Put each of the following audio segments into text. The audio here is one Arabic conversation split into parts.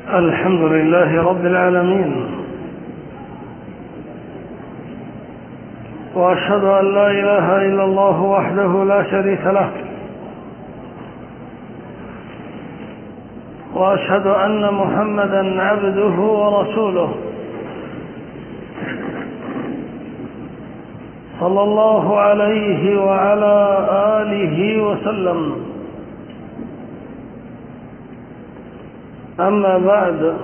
الحمد لله رب العالمين، وأشهد أن لا إله إلا الله وحده لا شريك له، وأشهد أن محمدا عبده ورسوله صلى الله عليه وعلى آله وسلم. أما بعد،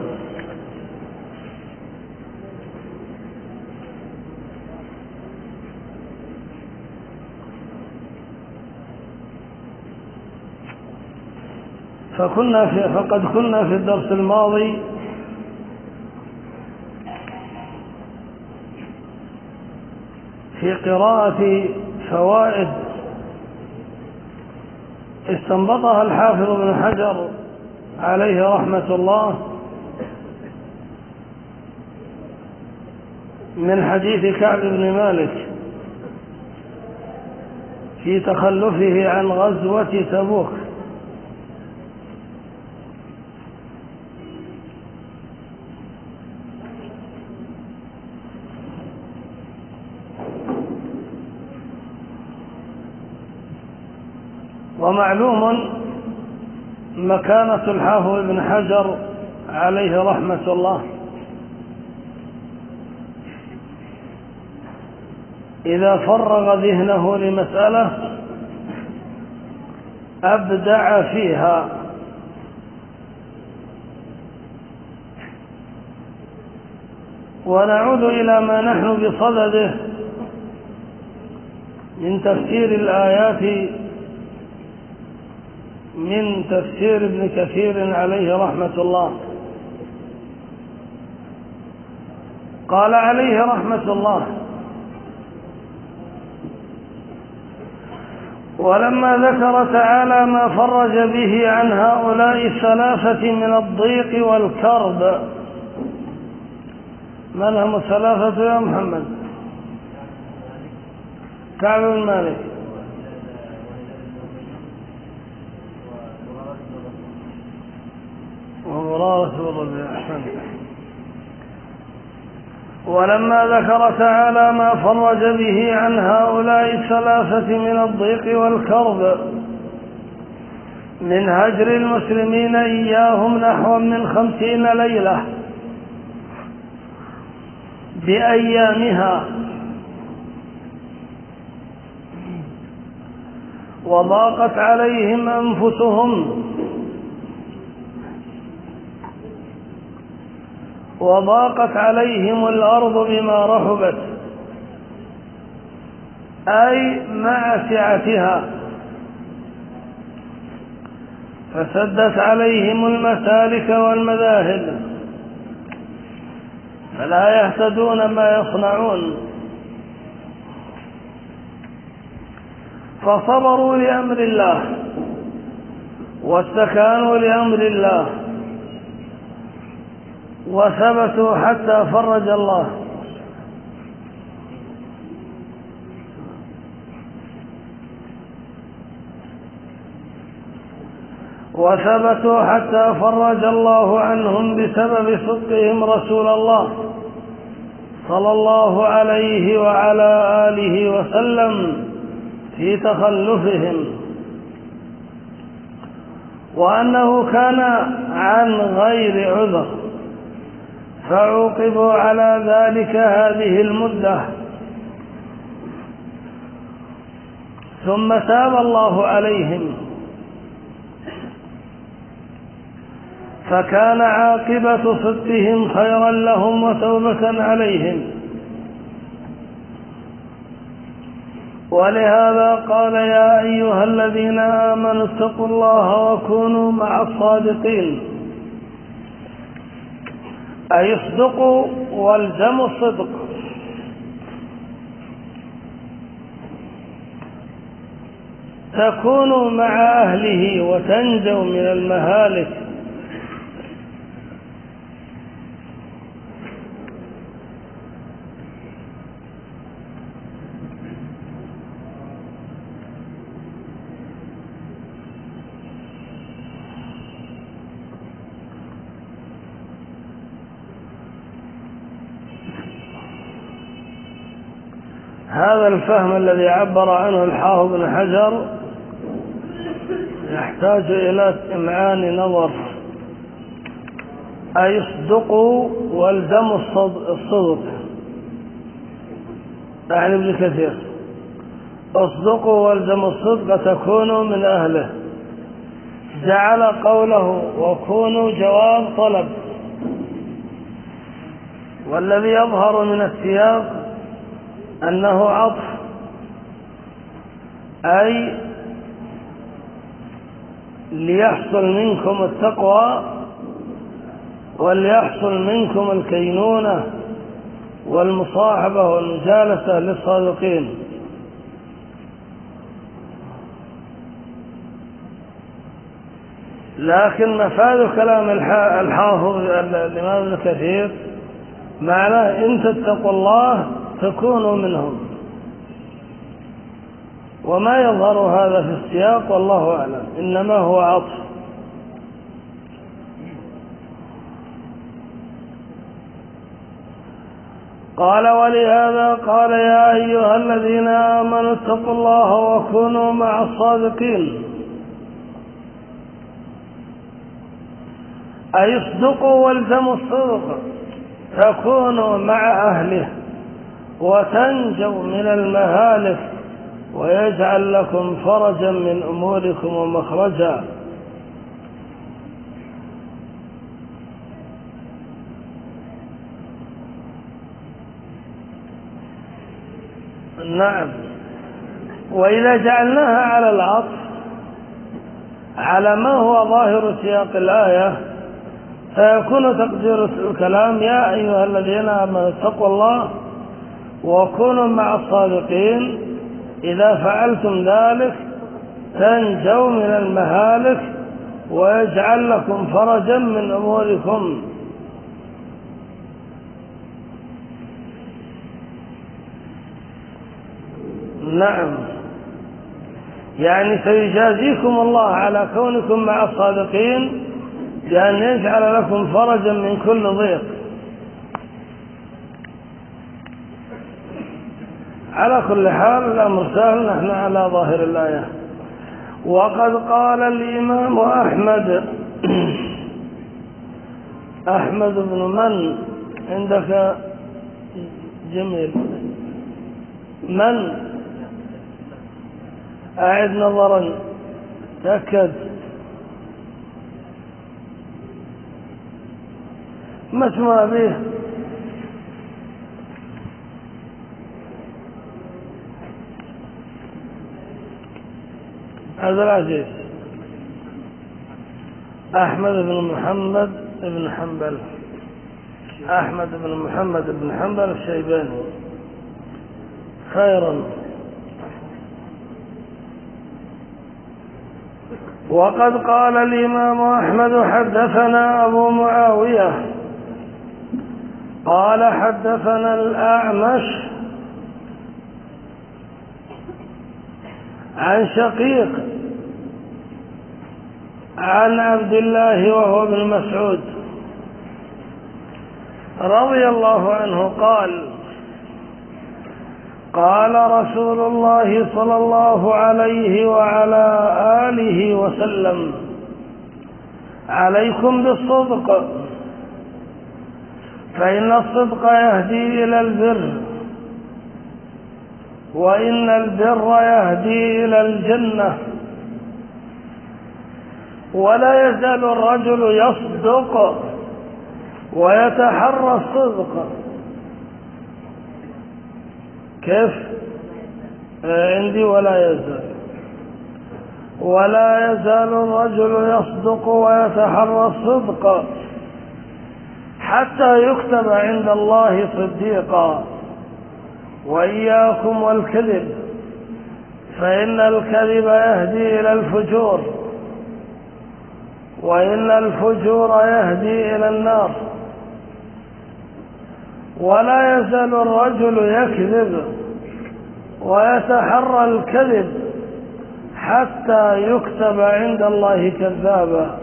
فقد كنا في الدرس الماضي في قراءة فوائد استنبطها الحافظ ابن حجر عليه رحمة الله من حديث كعب بن مالك في تخلفه عن غزوة تبوك. ومعلوم مكانة الحافظ ابن حجر عليه رحمة الله، إذا فرغ ذهنه لمسألة أبدع فيها، ونعود إلى ما نحن بصدده من تفسير الآيات من تفسير ابن كثير عليه رحمة الله. قال عليه رحمة الله: ولما ذكر تعالى ما فرج به عن هؤلاء الثلاثة من الضيق والكرب. من هم الثلاثة يا محمد؟ كعب بن مالك ومرارة بن ربيعة. ولما ذكر تعالى ما فرج به عن هؤلاء الثلاثة من الضيق والكرب من هجر المسلمين إياهم نحو من 50 ليلة بأيامها، وضاقت عليهم أنفسهم وضاقت عليهم الأرض بما رحبت، أي مع سعتها، فسدت عليهم المسالك والمذاهب فلا يهتدون ما يصنعون، فصبروا لأمر الله واستكانوا لأمر الله وثبتوا حتى فرج الله. وثبتوا حتى فرج الله عنهم بسبب صدقهم رسول الله صلى الله عليه وعلى آله وسلم في تخلفهم، وأنه كان عن غير عذر فعوقبوا على ذلك هذه المدة، ثم تاب الله عليهم فكان عاقبة صدقهم خيرا لهم وتوبة عليهم. ولهذا قال: يا أيها الذين آمنوا اتقوا الله وكونوا مع الصادقين، أي اصدقوا والزموا الصدق، تكونوا مع أهله وتنجوا من المهالك. هذا الفهم الذي عبر عنه الحافظ بن حجر يحتاج إلى إمعان نظر. أي اصدقوا والزموا الصدق، يعني ابن كثير اصدقوا والزموا الصدق تكونوا من أهله، جعل قوله وكونوا جواب طلب، والذي يظهر من السياق أنه عطف، أي ليحصل منكم التقوى وليحصل منكم الكينونة والمصاحبة والمجالسة للصادقين. لكن مفاد كلام الحافظ الإمام ابن كثير معناه إن تتقوا الله تكونوا منهم، وما يظهر هذا في السياق والله أعلم، إنما هو عطف. قال ولهذا قال يا أيها الذين آمنوا اتقوا الله وكونوا مع الصادقين، أي اصدقوا والزموا الصدق تكونوا مع أهله وتنجوا من المهالك ويجعل لكم فرجا من أموركم ومخرجا. نعم. وإذا جعلناها على العطف على ما هو ظاهر سياق الآية فيكون تقدير الكلام يا أيها الذين آمنوا اتقوا الله وكونوا مع الصادقين، إذا فعلتم ذلك تنجوا من المهالك ويجعل لكم فرجا من أموركم. نعم، يعني سيجازيكم الله على كونكم مع الصادقين بأن يجعل لكم فرجا من كل ضيق. على كل حال الأمر سهل، نحن على ظاهر الآية. وقد قال الإمام أحمد بن من عندك جميل من أعد نظرا تأكد ما اسم أبيه؟ عبد العزيز أحمد بن محمد بن حنبل، أحمد بن محمد بن حنبل الشيباني. خيرا. وقد قال الإمام أحمد حدثنا أبو معاوية قال حدثنا الأعمش عن شقيق عن عبد الله وهو ابن مسعود رضي الله عنه قال قال رسول الله صلى الله عليه وعلى آله وسلم عليكم بالصدق فإن الصدق يهدي إلى البر وإن البر يهدي إلى الجنة ولا يزال الرجل يصدق ويتحرى الصدق. كيف عندي ولا يزال الرجل يصدق ويتحرى الصدق حتى يكتب عند الله صديقا وإياكم والكذب فإن الكذب يهدي إلى الفجور وإن الفجور يهدي إلى النار ولا يزال الرجل يكذب ويتحرى الكذب حتى يكتب عند الله كذابا.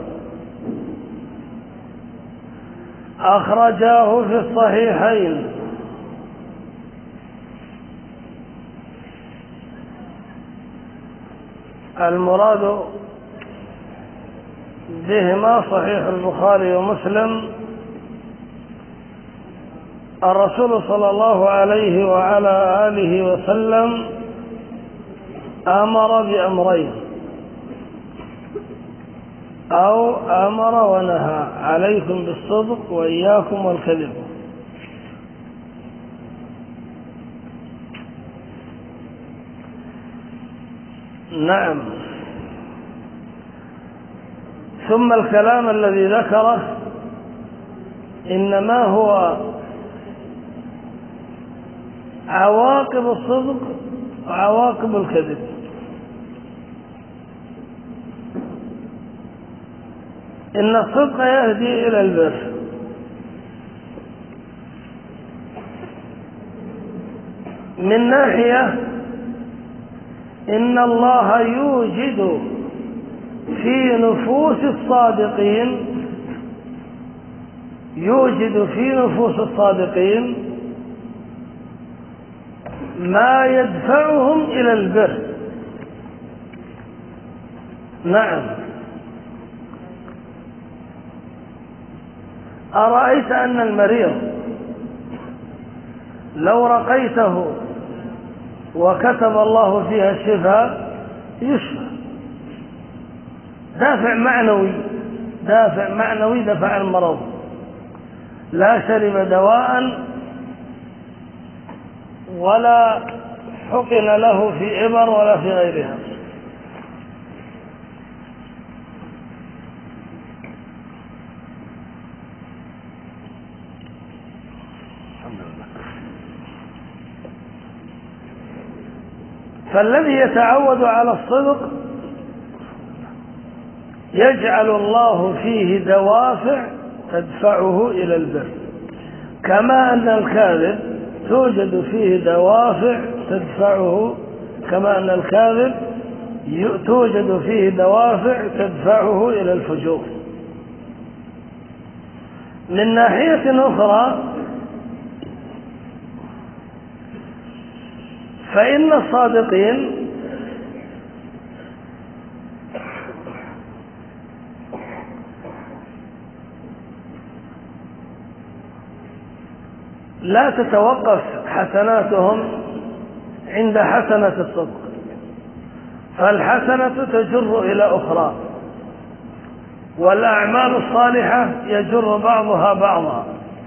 أخرجاه في الصحيحين. المراد بهما صحيح البخاري ومسلم. الرسول صلى الله عليه وعلى آله وسلم أمر بأمرين أو أمر ونهى: عليكم بالصدق وإياكم والكذب. نعم. ثم الكلام الذي ذكره إنما هو عواقب الصدق وعواقب الكذب. إن الصدق يهدي إلى البر، من ناحية إن الله يوجد في نفوس الصادقين، يوجد في نفوس الصادقين ما يدفعهم إلى البر. نعم. أرأيت أن المريض لو رقيته وكتب الله فيها الشفاء يشفى، دافع معنوي دفع المرض، لا شرب دواء ولا حقن له في إبر ولا في غيرها. فالذي يتعود على الصدق يجعل الله فيه دوافع تدفعه إلى البر، كما أن الكاذب توجد فيه دوافع تدفعه، كما أن الكاذب توجد فيه دوافع تدفعه إلى الفجور. من ناحية أخرى فإن الصادقين لا تتوقف حسناتهم عند حسنة الصدق، فالحسنة تجر إلى أخرى، والأعمال الصالحة يجر بعضها بعضا.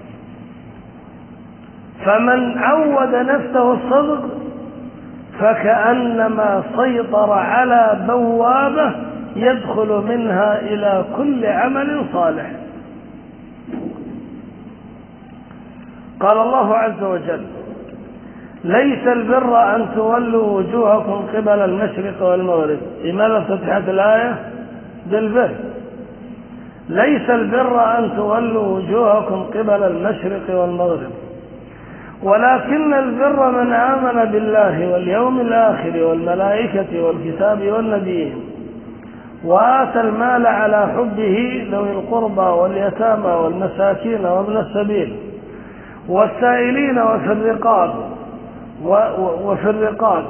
فمن عود نفسه الصدق فكأنما سيطر على بوابة يدخل منها إلى كل عمل صالح. قال الله عز وجل: ليس البر أن تولوا وجوهكم قبل المشرق والمغرب. لماذا فتحت الآية بالبر؟ ليس البر أن تولوا وجوهكم قبل المشرق والمغرب، ولكن البر من آمن بالله واليوم الآخر والملائكة والكتاب والنبيين وآتى المال على حبه ذوي القربى واليتامى والمساكين وابن السبيل والسائلين وفي الرقاب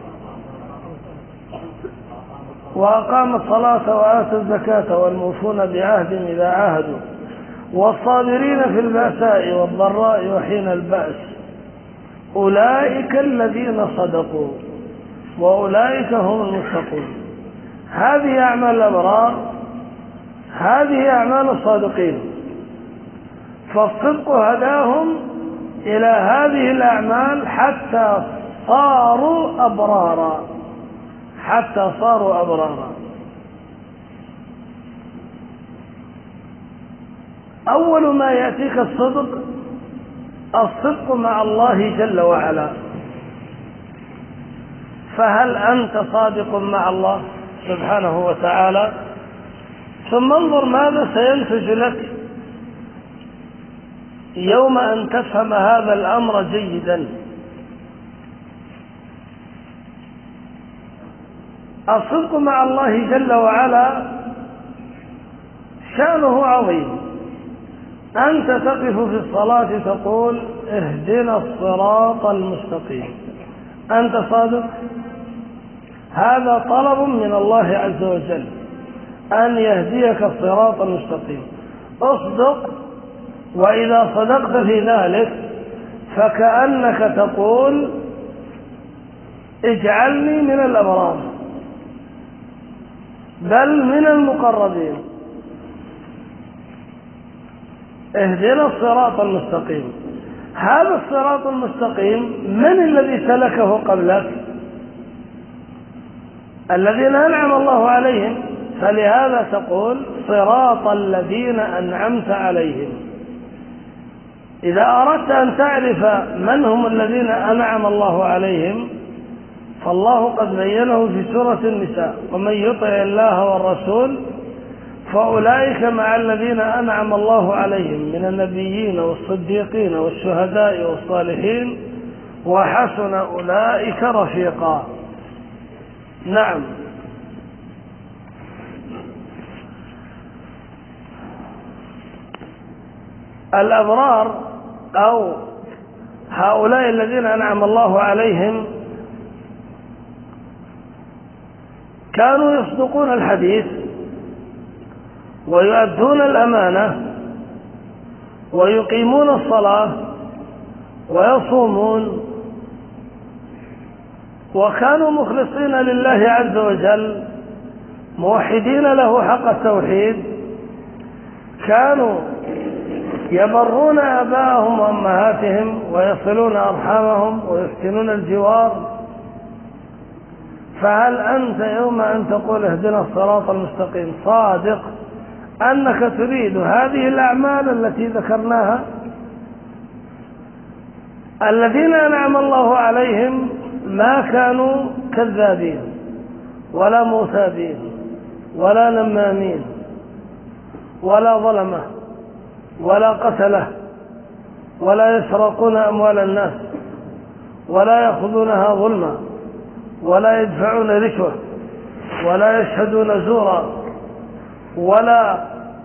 وأقام الصلاة وآتى الزكاة والموفون بعهدهم إذا عاهدوا والصابرين في البأساء والضراء وحين البأس أولئك الذين صدقوا وأولئك هم المتقون. هذه أعمال الأبرار، هذه أعمال الصادقين. فالصدق هداهم إلى هذه الأعمال حتى صاروا أبرارا. أول ما يأتيك الصدق مع الله جل وعلا. فهل أنت صادق مع الله سبحانه وتعالى؟ ثم انظر ماذا سينتج لك يوم أن تفهم هذا الأمر جيدا. الصدق مع الله جل وعلا شأنه عظيم. أنت تقف في الصلاة تقول: اهدنا الصراط المستقيم. أنت صادق؟ هذا طلب من الله عز وجل أن يهديك الصراط المستقيم. اصدق، وإذا صدقت في ذلك فكأنك تقول اجعلني من الأبرار بل من المقربين، اهدنا الصراط المستقيم. هذا الصراط المستقيم من الذي سلكه قبلك؟ الذين أنعم الله عليهم، فلهذا تقول صراط الذين أنعمت عليهم. إذا أردت أن تعرف من هم الذين أنعم الله عليهم فالله قد بينه في سورة النساء: ومن يطع الله والرسول فأولئك مع الذين أنعم الله عليهم من النبيين والصديقين والشهداء والصالحين وحسن أولئك رفيقا. نعم. الأبرار أو هؤلاء الذين أنعم الله عليهم كانوا يصدقون الحديث ويؤدون الأمانة ويقيمون الصلاة ويصومون، وكانوا مخلصين لله عز وجل موحدين له حق التوحيد. كانوا يبرون آباءهم وأمهاتهم ويصلون أرحامهم ويحسنون الجوار. فهل أنت يوم أن تقول اهدنا الصراط المستقيم صادق أنك تريد هذه الأعمال التي ذكرناها؟ الذين أنعم الله عليهم ما كانوا كذابين ولا موثابين ولا نمامين ولا ظلمة ولا قتلة ولا يسرقون أموال الناس ولا يأخذونها ظلما ولا يدفعون رشوة ولا يشهدون زورا ولا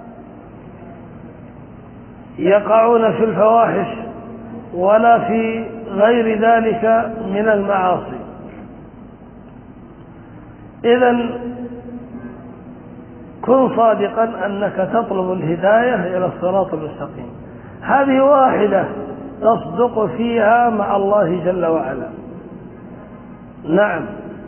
يقعون في الفواحش ولا في غير ذلك من المعاصي. إذن كن صادقا أنك تطلب الهداية إلى الصراط المستقيم. هذه واحدة تصدق فيها مع الله جل وعلا. نعم.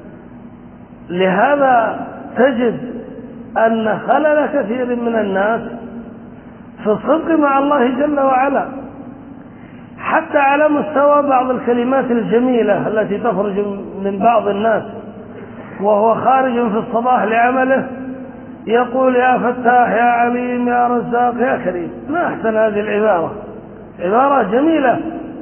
لهذا تجد أن خلل كثير من الناس في الصدق مع الله جل وعلا، حتى على مستوى بعض الكلمات الجميلة التي تخرج من بعض الناس وهو خارج في الصباح لعمله يقول يا فتاح يا عليم يا رزاق يا كريم. ما أحسن هذه العبارة، عبارة جميلة.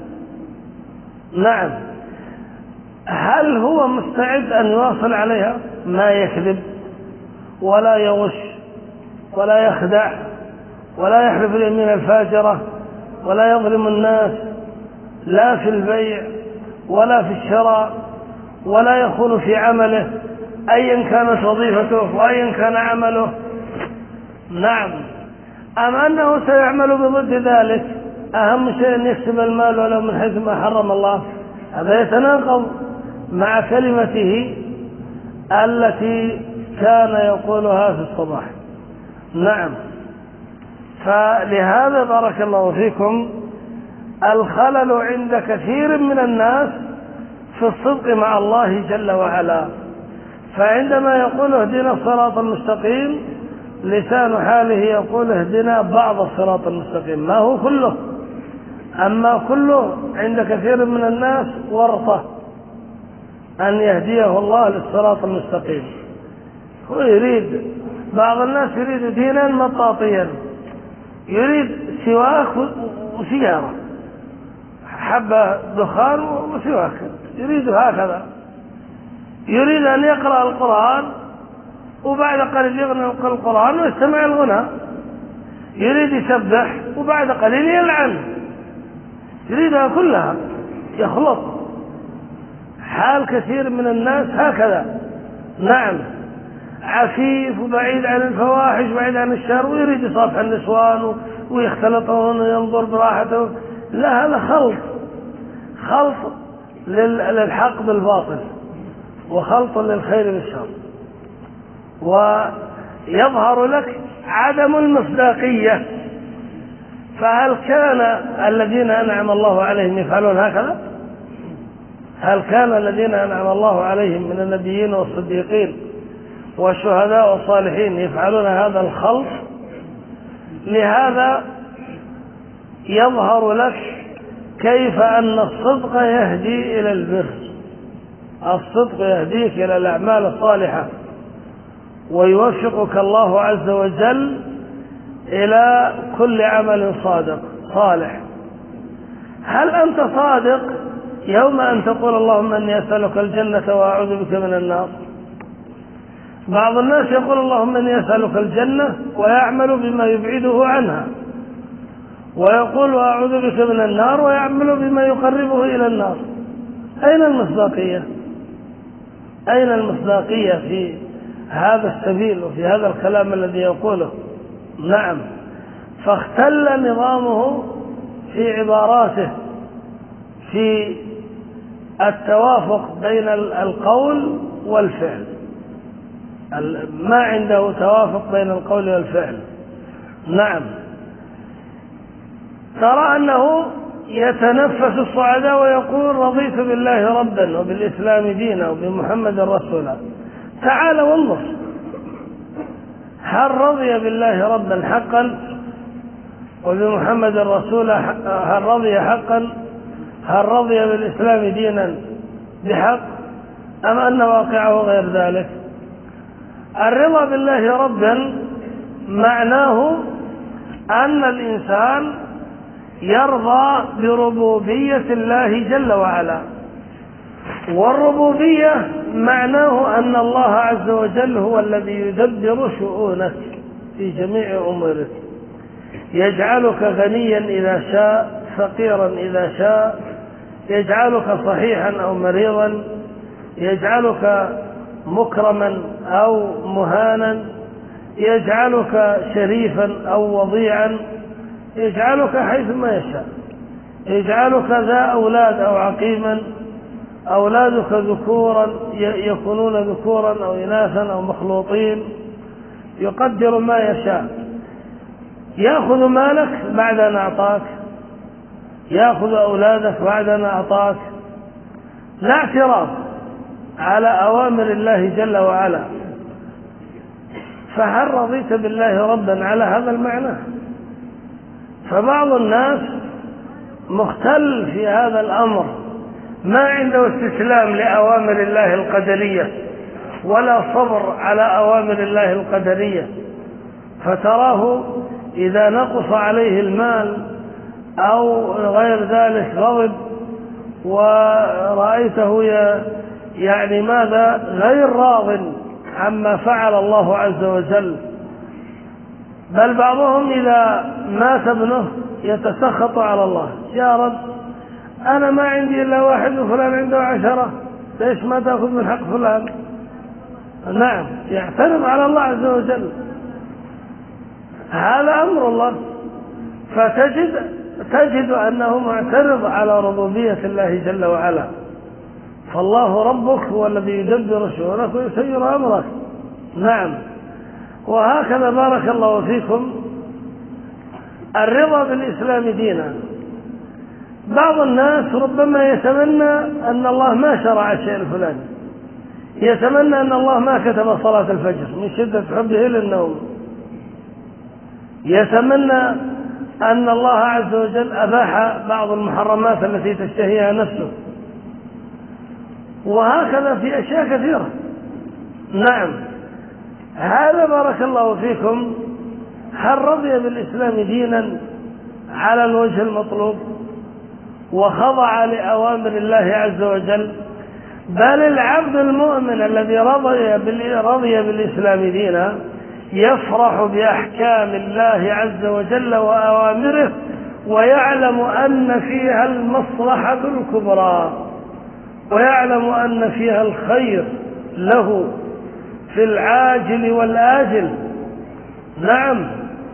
نعم. هل هو مستعد أن يواصل عليها؟ ما يكذب ولا يغش ولا يخدع ولا يحلف اليمين الفاجرة ولا يظلم الناس لا في البيع ولا في الشراء ولا يخون في عمله أيا كانت وظيفته وأيا كان عمله. نعم. أم أنه سيعمل بضد ذلك؟ أهم شيء أن يكسب المال ولو من حيث ما حرم الله. هذا يتناقض مع كلمته التي كان يقولها في الصباح. نعم. فلهذا بارك الله فيكم الخلل عند كثير من الناس في الصدق مع الله جل وعلا. فعندما يقول اهدنا الصراط المستقيم لسان حاله يقول اهدنا بعض الصراط المستقيم، ما هو كله. أما كله عند كثير من الناس ورطة أن يهديه الله للصراط المستقيم. هو يريد، بعض الناس يريد دينا مطاطيا، يريد سواك وسيارة، حبة دخان وسواك، يريد هكذا. يريد أن يقرأ القرآن وبعد قليل يغنى القرآن ويستمع الغنى، يريد يسبح وبعد قليل يلعن، يريدها كلها، يخلط. حال كثير من الناس هكذا. نعم. عفيف وبعيد عن الفواحش وبعيد عن الشر ويريد يصافح النسوان ويختلطون وينظر براحته. لا، هذا خلط للحق بالباطل. وخلط للخير بالشر، ويظهر لك عدم المصداقية. فهل كان الذين أنعم الله عليهم يفعلون هكذا؟ هل كان الذين أنعم الله عليهم من النبيين والصديقين والشهداء والصالحين يفعلون هذا الخلط؟ لهذا يظهر لك كيف أن الصدق يهدي إلى البر. الصدق يهديك إلى الأعمال الصالحة، ويوفقك الله عز وجل إلى كل عمل صالح. هل أنت صادق يوم أن تقول اللهم أني أسألك الجنة وأعوذ بك من النار؟ بعض الناس يقول اللهم أني أسألك الجنة ويعمل بما يبعده عنها، ويقول وأعوذ بك من النار ويعمل بما يقربه إلى النار. أين المصداقية؟ أين المصداقية في هذا السبيل وفي هذا الكلام الذي يقوله؟ نعم، فاختل نظامه في عباراته، في التوافق بين القول والفعل. ما عنده توافق بين القول والفعل. نعم، ترى أنه يتنفس الصعداء ويقول رضيت بالله ربا وبالإسلام دينا وبمحمد رسولا. تعال وانظر، هل رضي بالله ربا حقا وبمحمد رسولا؟ هل رضي حقا؟ هل رضي بالإسلام دينا بحق، أم أن واقعه غير ذلك؟ الرضا بالله ربا معناه أن الإنسان يرضى بربوبية الله جل وعلا، والربوبية معناه أن الله عز وجل هو الذي يدبر شؤونك في جميع أمورك، يجعلك غنيا إذا شاء، فقيرا إذا شاء، يجعلك صحيحا أو مريضا، يجعلك مكرما أو مهانا، يجعلك شريفا أو وضيعا، يجعلك حيثما يشاء، يجعلك ذا أولاد أو عقيما، أولادك ذكورا يكونون ذكورا أو إناثا أو مخلوطين، يقدر ما يشاء. يأخذ مالك بعد أن أعطاك، يأخذ أولادك بعد أن أعطاك، لا اعتراض على أوامر الله جل وعلا. فهل رضيت بالله ربا على هذا المعنى؟ فبعض الناس مختل في هذا الأمر، ما عنده استسلام لأوامر الله القدرية ولا صبر على أوامر الله القدرية، فتراه إذا نقص عليه المال أو غير ذلك غضب، ورأيته يعني ماذا غير راض عما فعل الله عز وجل. بل بعضهم إذا مات ابنه يتسخط على الله، يا رب أنا ما عندي إلا واحد وفلان عنده 10، ليش ما تأخذ من حق فلان؟ نعم، يعترض على الله عز وجل. هذا أمر الله، فتجد أنه معترض على ربوبية الله جل وعلا. فالله ربك هو الذي يدبر شؤونك ويسير أمرك. نعم، وهكذا بارك الله فيكم الرضا بالإسلام دينا. بعض الناس ربما يتمنى أن الله ما شرع الشيء الفلاني، يتمنى أن الله ما كتب صلاة الفجر من شدة حبه للنوم، يتمنى أن الله عز وجل أباح بعض المحرمات التي تشتهيها نفسه، وهكذا في أشياء كثيرة. نعم، هذا بارك الله فيكم هل رضي بالإسلام دينا على الوجه المطلوب وخضع لأوامر الله عز وجل؟ بل العبد المؤمن الذي رضي بالإسلام دينا يفرح بأحكام الله عز وجل وأوامره، ويعلم أن فيها المصلحة الكبرى، ويعلم أن فيها الخير له في العاجل والآجل. نعم،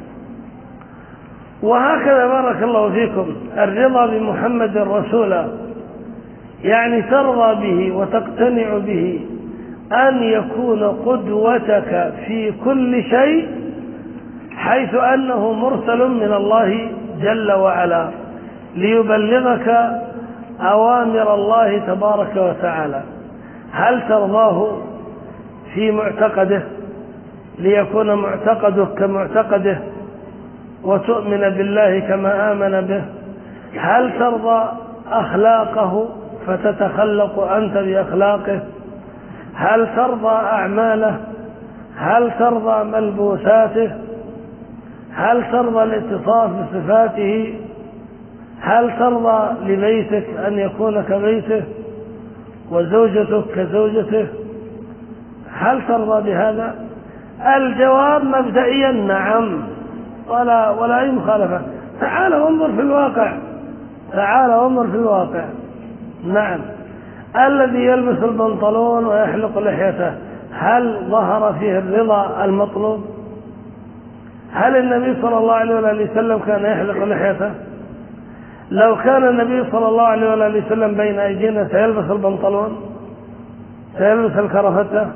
وهكذا بارك الله فيكم الرضا بمحمد رسولا، يعني ترضى به وتقتنع به أن يكون قدوتك في كل شيء، حيث أنه مرسل من الله جل وعلا ليبلغك أوامر الله تبارك وتعالى. هل ترضاه في معتقده ليكون معتقدك كمعتقده وتؤمن بالله كما آمن به؟ هل ترضى أخلاقه فتتخلق أنت بأخلاقه؟ هل ترضى أعماله؟ هل ترضى ملبوساته؟ هل ترضى الاتصاف بصفاته؟ هل ترضى لبيتك أن يكون كبيته وزوجتك كزوجته؟ هل ترضى بهذا؟ الجواب مبدئيا نعم، ولا أي مخالفة. تعال وانظر في الواقع، تعال وانظر في الواقع. نعم، الذي يلبس البنطلون ويحلق لحيته هل ظهر فيه الرضا المطلوب؟ هل النبي صلى الله عليه وسلم كان يحلق لحيته؟ لو كان النبي صلى الله عليه وسلم بين أيدينا سيلبس البنطلون، سيلبس الكرافته؟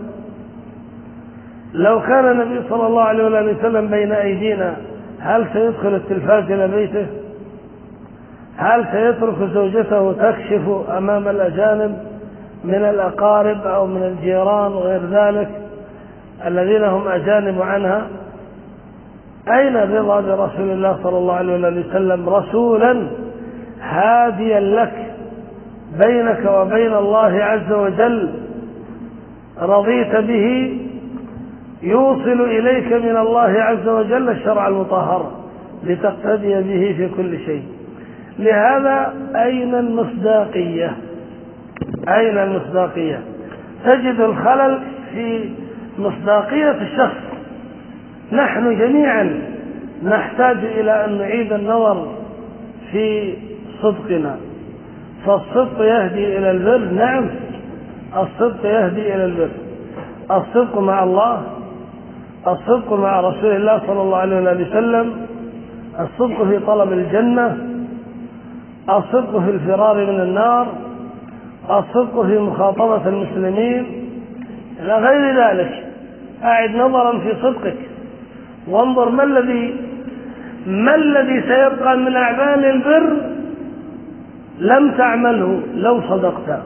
لو كان النبي صلى الله عليه وسلم بين أيدينا هل سيدخل التلفاز إلى بيته؟ هل سيترك زوجته تكشف أمام الأجانب من الأقارب أو من الجيران وغير ذلك الذين هم أجانب عنها؟ أين الرضا برسول الله صلى الله عليه وسلم رسولا هاديا لك بينك وبين الله عز وجل، رضيت به يوصل إليك من الله عز وجل الشرع المطهر لتقتدي به في كل شيء؟ لهذا أين المصداقية؟ أين المصداقية؟ تجد الخلل في مصداقية الشخص. نحن جميعا نحتاج إلى أن نعيد النظر في صدقنا، فالصدق يهدي إلى البر. نعم، الصدق يهدي إلى البر، الصدق مع الله، الصدق مع رسول الله صلى الله عليه وسلم، الصدق في طلب الجنة، الصدق في الفرار من النار، الصدق في مخاطبة المسلمين إلى غير ذلك. أعد نظرا في صدقك وانظر ما الذي سيبقى من أعمال البر لم تعمله لو صدقت.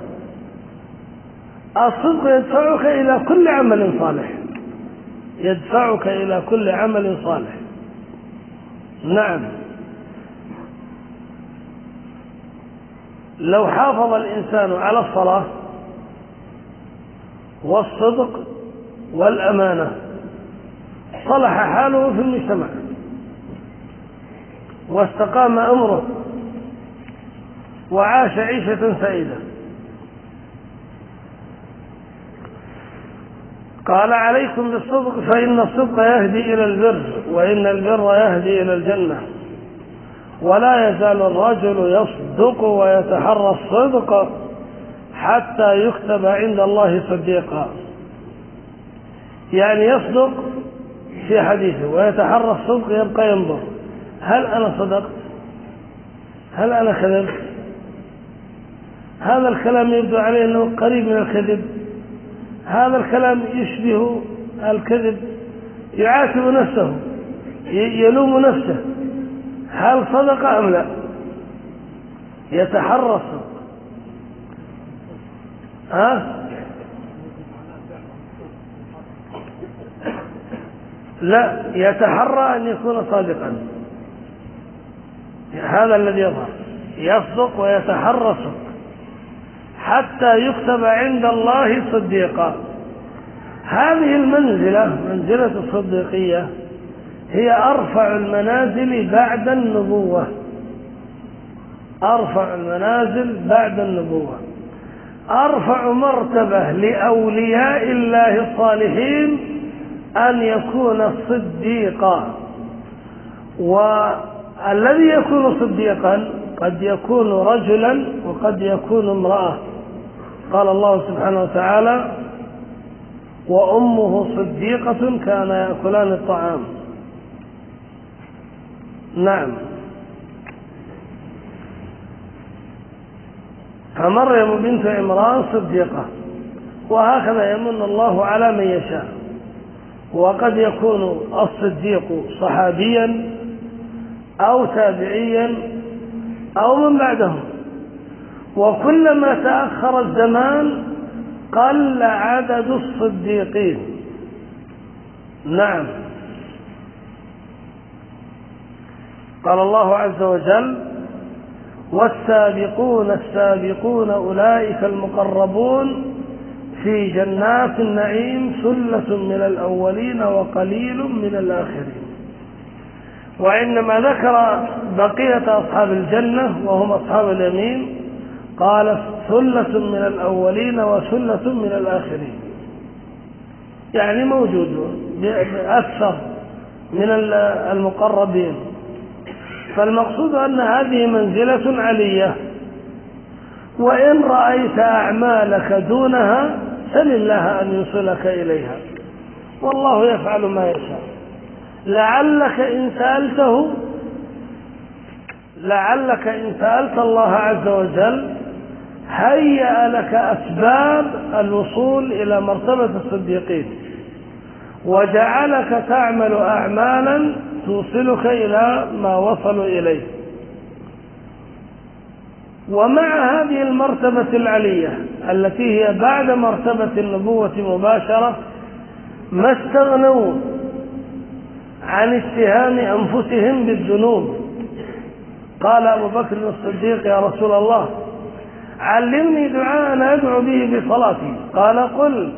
الصدق يدفعك إلى كل عمل صالح، يدفعك إلى كل عمل صالح. نعم، لو حافظ الإنسان على الصلاة والصدق والأمانة صلح حاله في المجتمع واستقام أمره وعاش عيشة سعيدة. قال عليكم بالصدق فإن الصدق يهدي إلى البر وإن البر يهدي إلى الجنة. ولا يزال الرجل يصدق ويتحرى الصدق حتى يكتب عند الله صديقا، يعني يصدق في حديثه ويتحرى الصدق، يبقى ينظر هل أنا صدقت؟ هل أنا كذبت؟ هذا الكلام يبدو عليه أنه قريب من الكذب، هذا الكلام يشبه الكذب، يعاتب نفسه، يلوم نفسه، هل صدق أم لا؟ يتحرى الصدق. لا، يتحرى أن يكون صادقا، هذا الذي يظهر، يصدق ويتحرى الصدق حتى يكتب عند الله صديقا. هذه المنزلة، منزلة الصديقية، هي أرفع المنازل بعد النبوة، أرفع المنازل بعد النبوة، أرفع مرتبة لأولياء الله الصالحين أن يكون صديقا. والذي يكون صديقا قد يكون رجلا وقد يكون امرأة. قال الله سبحانه وتعالى وأمه صديقة كان يأكلان الطعام. نعم، فمريم بنت عمران صديقة وهكذا يمن الله على من يشاء. وقد يكون الصديق صحابيا أو تابعيا أو من بعدهم، وكلما تأخر الزمان قل عدد الصديقين. نعم. قال الله عز وجل: والسابقون السابقون أولئك المقربون في جنات النعيم ثلة من الأولين وقليل من الآخرين. وعندما ذكر بقية أصحاب الجنة وهم أصحاب اليمين قال: ثلة من الأولين وثلة من الآخرين، يعني موجود أكثر من المقربين. فالمقصود أن هذه منزلة علية، وإن رأيت أعمالك دونها سل الله أن يوصلك إليها، والله يفعل ما يشاء. لعلك إن سألت الله عز وجل هيأ لك أسباب الوصول إلى مرتبة الصديقين، وجعلك تعمل أعمالا توصلك إلى ما وصلوا إليه. ومع هذه المرتبة العلية التي هي بعد مرتبة النبوة مباشرة ما استغنوا عن اتهام أنفسهم بالذنوب. قال أبو بكر الصديق: يا رسول الله علمني دعاء أدعو به في صلاتي. قال: قل: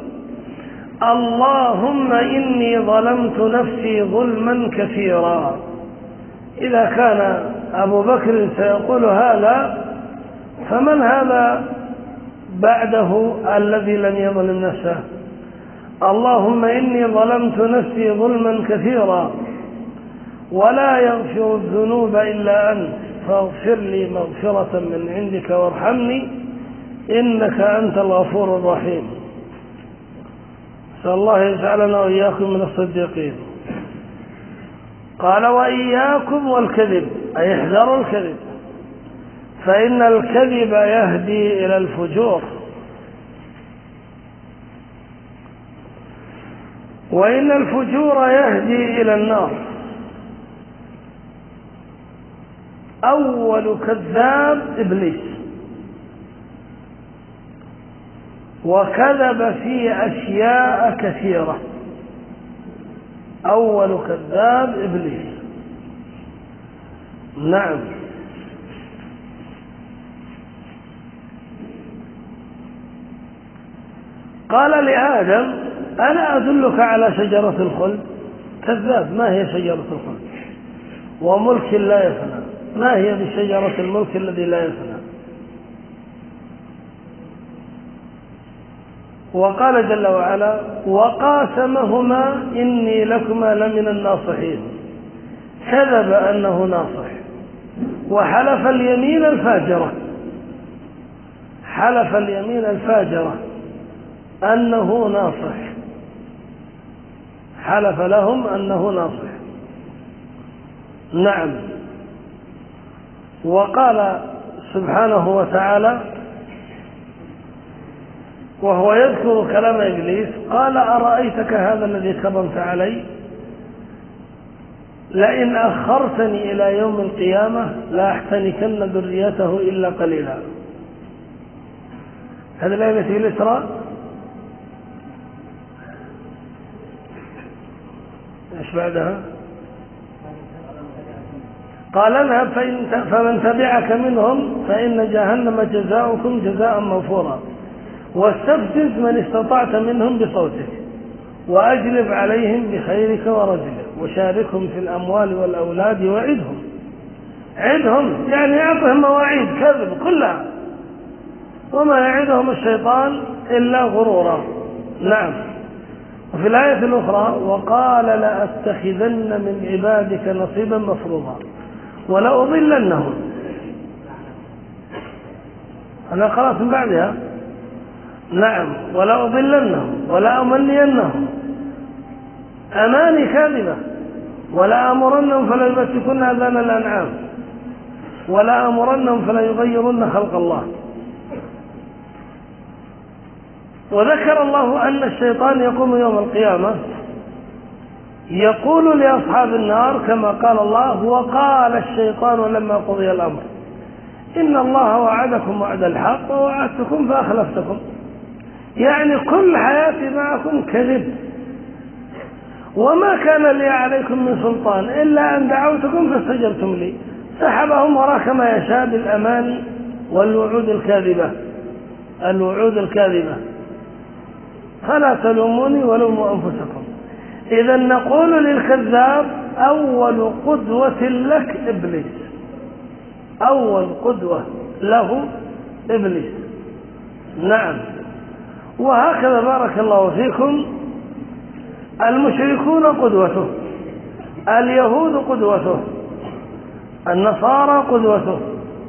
اللهم إني ظلمت نفسي ظلما كثيرا. إذا كان أبو بكر سيقول هذا فمن هذا بعده الذي لم يظلم نفسه؟ اللهم إني ظلمت نفسي ظلما كثيرا ولا يغفر الذنوب إلا أنت فاغفر لي مغفرة من عندك وارحمني إنك أنت الغفور الرحيم. نسأل الله يجعلنا وإياكم من الصديقين. قال: وإياكم والكذب، أي احذروا الكذب، فإن الكذب يهدي إلى الفجور، وإن الفجور يهدي إلى النار. أول كذاب إبليس، وكذب في أشياء كثيرة. أول كذاب إبليس. نعم. قال لآدم: ألا أدلك على شجرة الخلد؟ كذاب. ما هي شجرة الخلد؟ وملك لا يفنى. ما هي بشجرة الملك الذي لا يفنى؟ وقال جل وعلا: وقاسمهما إني لكما لمن الناصحين. كذب أنه ناصح، وحلف اليمين الفاجرة، حلف اليمين الفاجرة أنه ناصح، حلف لهم أنه ناصح. نعم. وقال سبحانه وتعالى وهو يذكر كلام إبليس: قال: أرأيتك هذا الذي كرمت علي لئن أخرتني إلى يوم القيامة لأحتنكن ذريته إلا قليلا. هذا ليلة الإسراء. ايش بعدها؟ قال: اذهب فمن تبعك منهم فإن جهنم جزاؤكم جزاء موفورا واستفزز من استطعت منهم بصوتك وأجلب عليهم بخيرك ورجلك وشاركهم في الأموال والأولاد وعدهم. عدهم يعني أعطهم مواعيد كذب كلها، وما يعدهم الشيطان إلا غرورا. نعم. وفي الآية الأخرى: وقال: لأتخذن من عبادك نصيبا مفروضا ولأضلنهم. أنا قرأت من بعدها. نعم. ولأضلنهم ولأمنينهم، أماني كاذبة. ولآمرنهم فلا يبتكن آذان الأنعام ولآمرنهم فلا يغيرن خلق الله. وذكر الله أن الشيطان يقوم يوم القيامة يقول لأصحاب النار كما قال الله: وقال الشيطان لما قضي الأمر إن الله وعدكم وعد الحق ووعدتكم فأخلفتكم. يعني كل حياتي معكم كذب، وما كان لي عليكم من سلطان إلا أن دعوتكم فاستجبتم لي. سحبهم وراء كما يشاء بالأماني والوعود الكاذبة، الوعود الكاذبة. فلا تلوموني ولوموا أنفسكم. إذا نقول للكذاب: أول قدوة لك إبليس، أول قدوة له إبليس. نعم. وهكذا بارك الله فيكم المشركون قدوته، اليهود قدوته، النصارى قدوته.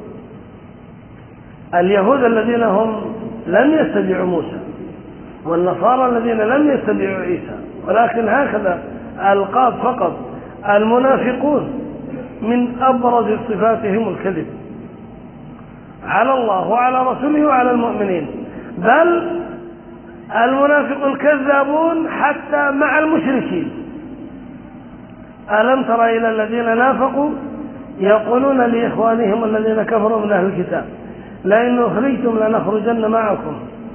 اليهود الذين هم لم يتبعوا موسى، والنصارى الذين لم يتبعوا عيسى، ولكن هكذا ألقاب فقط. المنافقون من أبرز صفاتهم الكذب على الله وعلى رسوله وعلى المؤمنين، بل المنافق الكذابون حتى مع المشركين. ألم تر إلى الذين نافقوا يقولون لإخوانهم الذين كفروا من أهل الكتاب: لئن أخرجتم لنخرجن معكم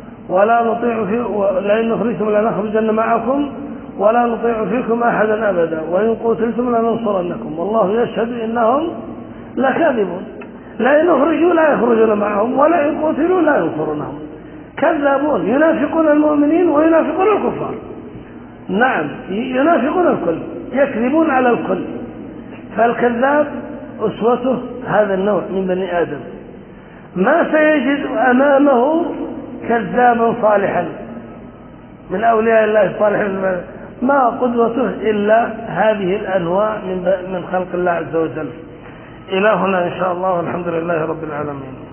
ولا نطيع فيكم أحدا أبدا وإن قتلتم لننصرنكم والله يشهد إنهم لكاذبون. لئن أخرجوا لا يخرجون معهم ولئن قتلوا لا ينصرونهم. كذابون، ينافقون المؤمنين وينافقون الكفار. نعم، ينافقون الكل، يكذبون على الكل. فالكذاب أسوته هذا النوع من بني آدم. ما سيجد أمامه كذابا صالحا من أولياء الله الصالحين، ما قدوته إلا هذه الأنواع من خلق الله عز وجل. إلى هنا إن شاء الله، والحمد لله رب العالمين.